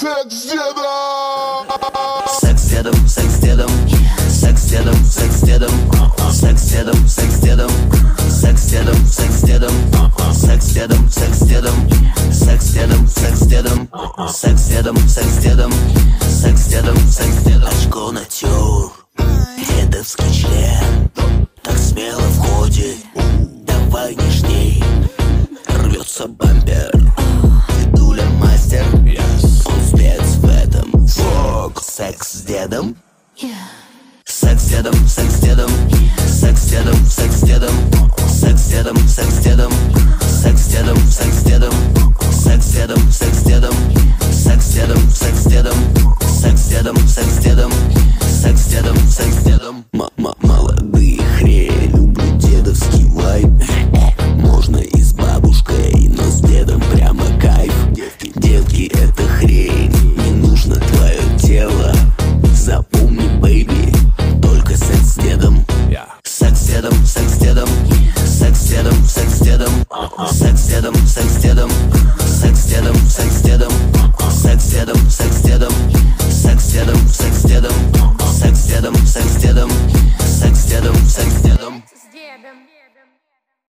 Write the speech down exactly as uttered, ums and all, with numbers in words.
Секс с дедом! Секс с дедом, секс с дедом, секс с дедом, секс с дедом, секс с дедом, секс с дедом, секс с дедом, секс с дедом, секс с дедом, секс с дедом, секс с дедом, секс с дедом, секс с дедом, секс с дедом, секс с дедом, секс с дедом. Очко натер, дедовский член, так смело входит, давай нежней, рвется бампер, дедуля мастер, он спец в этом. Фок, секс с дедом. Секс с дедом, секс с дедом, секс с дедом, секс с дедом, секс с дедом, секс с дедом, секс с дедом, секс с дедом, секс с дедом, секс с дедом, секс с дедом, секс с дедом, секс с дедом, секс с дедом, секс с дедом, секс с дедом. Мама, молодые хрень, люблю дедовский вайб. Можно и с бабушкой, но с дедом прямо кайф. Девки, девки, это хрень, не нужно твое тело. Запомни, бэйби, только секс с дедом. Секс с дедом, секс с дедом, секс с дедом, секс с дедом, секс с дедом, секс с дедом, секс с дедом, секс с дедом, секс с дедом, секс с дедом, секс с дедом, секс с дедом, секс с дедом, секс с дедом.